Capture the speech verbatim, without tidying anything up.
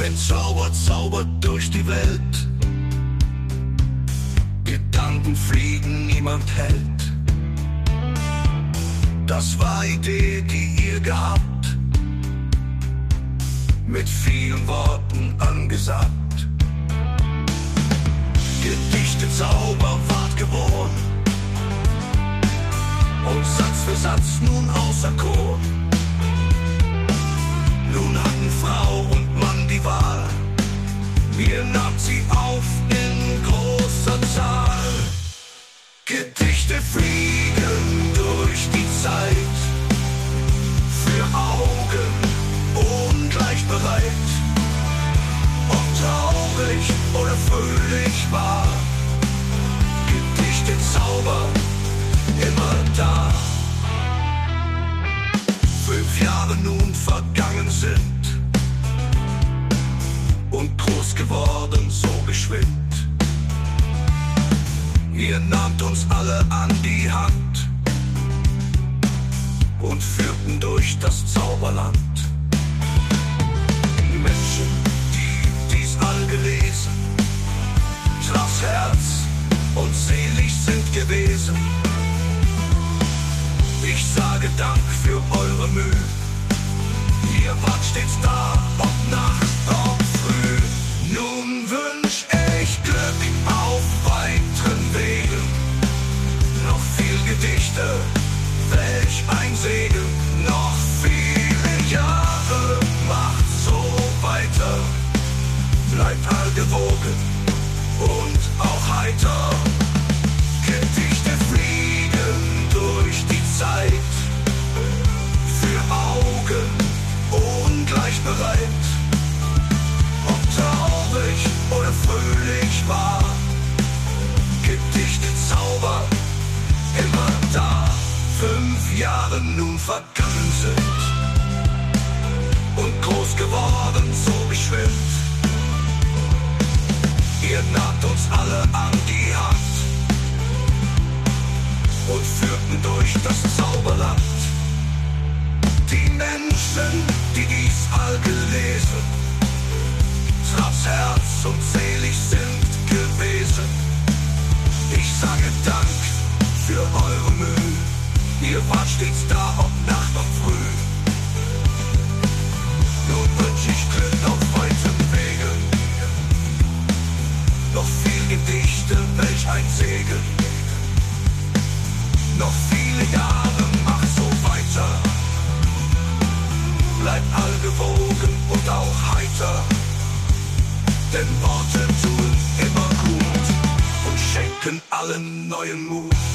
Wenn Zauber zaubert durch die Welt, Gedanken fliegen, niemand hält. Das war Idee, die ihr gehabt, mit vielen Worten angesagt. Gedichte, Zauber ward geworden, und Satz für Satz nun außer Chor. Nun hatten Frau und Mann die Wahl, wir nahmen sie auf in großer Zahl. Gedichte fliegen durch die Zeit, für Augen ungleich bereit. Ob traurig oder fröhlich war, Gedichte, Zauber, immer da. Fünf Jahre nun vergangen sind und groß geworden so geschwind. Ihr nahmt uns alle an die Hand und führten durch das Zauberland. Die Menschen, die dies all gelesen, traf's Herz und selig sind gewesen. Ich sage Dank für eure Mühe, ihr wart stets da, ob Nacht, ob früh. Nun wünsch ich Glück auf weiteren Wegen, noch viel Gedichte, welch ein Segen. Noch viele Jahre, macht so weiter, bleibt allgewogen und auch heiter. Gedichte fliegen durch die Zeit, für Augen ungleich bereit. Ob traurig oder fröhlich war, Gedichte, Zauber, immer da. Fünf Jahre nun vergangen sind und groß geworden so geschwind. Ihr nahmt uns alle an die Hand und führten durch das Zauberland. Die Menschen, die dies all gelesen, traf's Herz und selig sind gewesen. Ich sage Dank für eure Mühe, ihr wart stets da, ob Nacht, ob früh. Nun wünsch ich Glück auf weiten Wegen, noch viel Gedichte, welch ein Segen. Noch viele Jahre, mach so weiter, bleib allgewogen und auch heiter. Denn Worte tun immer gut und schenken allen neuen Mut.